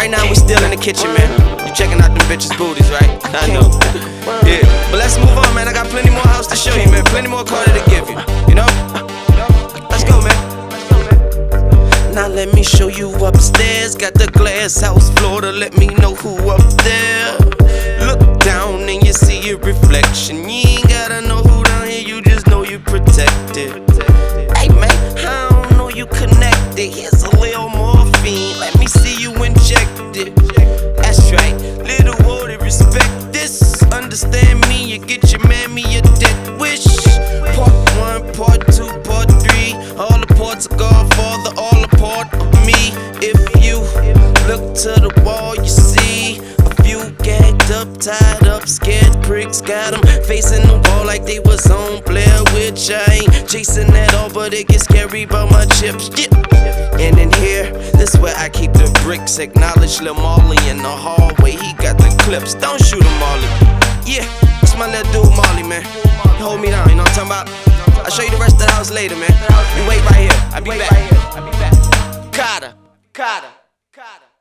Right now we still in the kitchen, man. You checking out them bitches' booties, right? I know. Yeah, but let's move on, man. I got plenty more house to show you, man. Plenty more Carter to give you. You know? Let's go, man. Now let me show you upstairs. Got the glass house floor to let me know who up there. Look down and you see your reflection. You ain't gotta know who down here, you just know you protected. Hey man, I don't know you connected. Here's a little morphine, let me see you injected. That's right, little water, respect this. Understand me, you get your mammy a death wish. Part 1, part 2, part 3. All the parts of Godfather, all a part of me. If you look to the wall, you see a few gagged up, tied up, scared pricks. Got them facing the wall like they was on Blair Witch. I ain't chasing that all, but it gets scary about my chips. Yeah. And in here, this where I keep the bricks. Acknowledge Lil Marley in the hallway. He got the clips. Don't shoot him, Marley. Yeah, it's my little dude, Marley, man. He hold me down, you know what I'm talking about? I'll show you the rest of the house later, man. You wait right here. I'll be back. Carter.